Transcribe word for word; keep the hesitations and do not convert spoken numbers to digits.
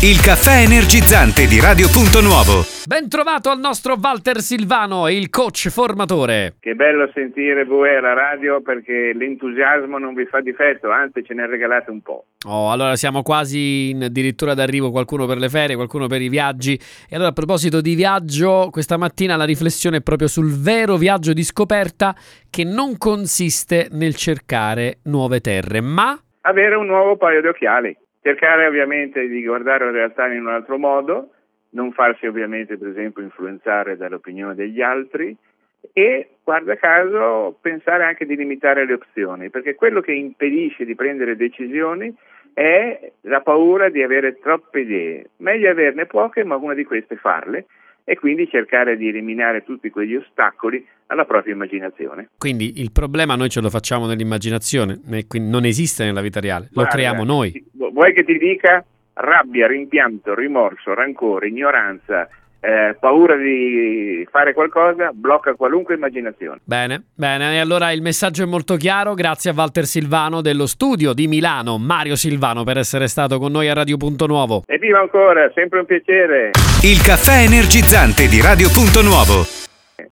Il caffè energizzante di Radio Punto Nuovo. Ben trovato al nostro Walter Silvano, il coach formatore. Che bello sentire voi alla radio, perché l'entusiasmo non vi fa difetto, anzi ce ne regalate un po'. Oh, allora siamo quasi in addirittura d'arrivo, qualcuno per le ferie, qualcuno per i viaggi. E allora, a proposito di viaggio, questa mattina la riflessione è proprio sul vero viaggio di scoperta, che non consiste nel cercare nuove terre, ma avere un nuovo paio di occhiali. Cercare ovviamente di guardare la realtà in un altro modo, non farsi ovviamente per esempio influenzare dall'opinione degli altri e, guarda caso, pensare anche di limitare le opzioni, perché quello che impedisce di prendere decisioni è la paura di avere troppe idee. Meglio averne poche, ma una di queste farle, e quindi cercare di eliminare tutti quegli ostacoli alla propria immaginazione. Quindi il problema noi ce lo facciamo nell'immaginazione, quindi non esiste nella vita reale, lo Guarda, creiamo noi. Vuoi che ti dica? Rabbia, rimpianto, rimorso, rancore, ignoranza, eh, paura di fare qualcosa, blocca qualunque immaginazione. Bene, bene, e allora il messaggio è molto chiaro. Grazie a Walter Silvano dello studio di Milano, Mario Silvano, per essere stato con noi a Radio Punto Nuovo. Evviva ancora, sempre un piacere. Il caffè energizzante di Radio Punto Nuovo.